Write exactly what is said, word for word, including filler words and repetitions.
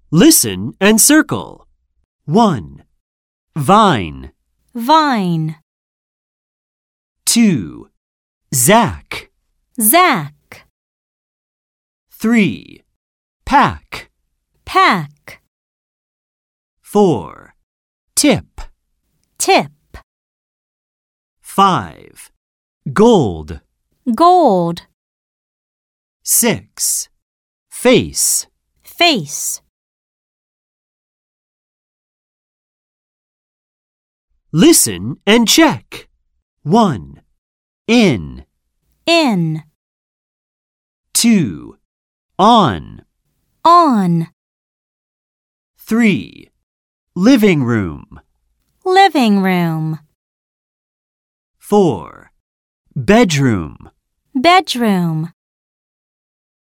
Listen and circle. one. Vine. Vine. two. Zach. Zach. three. Pack. Pack. four. Tip. Tip. five. Gold. Gold. six. Face. Face. Listen and check. one. In. In. two. On. On. three. Living room. Living room. four. Bedroom. Bedroom.